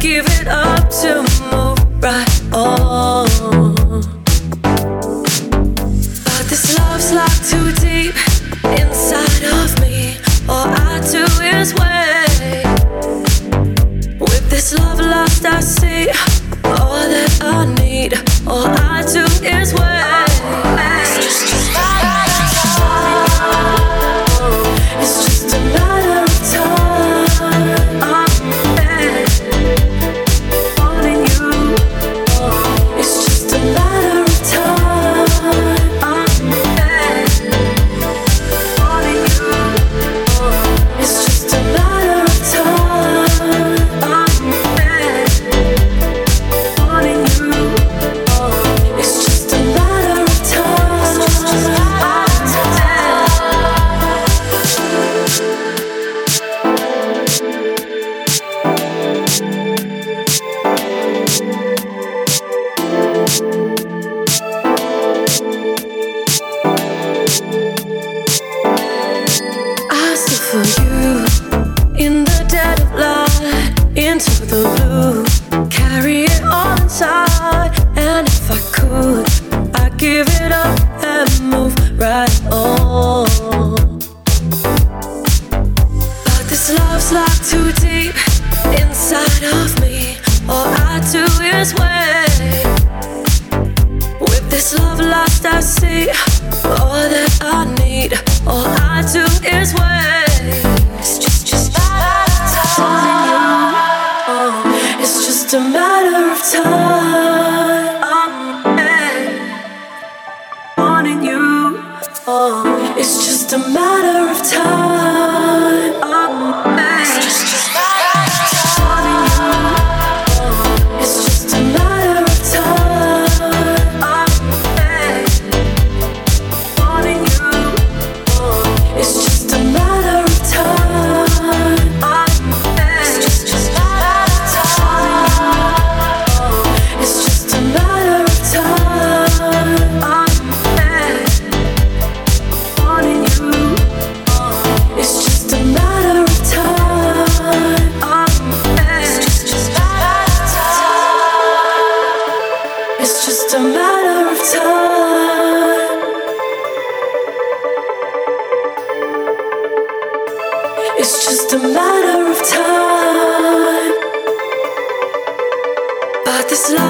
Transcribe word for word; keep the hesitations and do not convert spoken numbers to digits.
give it up to move right on. But this love's locked too deep inside of me. All I do is wait. With this love lost I see all that I need. All I do is wait. It's just a matter of time. Wanting you. It's just a matter of time. Wanting you. It's just a matter of time. Wanting you. It's just a matter of time. I still feel you in the dead of light, into the blue, carry it all inside. And if I could, I'd give it up and move right on. But this love's locked too deep inside of me. All I do is wait. With this love lost I see all that I need. All I do is wait. It's just, just a matter of time. Oh, it's just a matter of time. Oh, hey. Wanting you. Oh, it's just a matter of time. Oh, hey. It's just, just a matter of time. Wanting you. Oh, it's just a matter of time. Oh, hey. Wanting you. Oh, it's just a matter of time. Oh, hey. It's just, just a matter of time. Oh, it's just a matter of time. Oh, hey. Wanting you. Oh, it's just a matter of time. Oh, hey. It's just, just a matter of time. It's just a matter of time. It's just a matter of time. But this love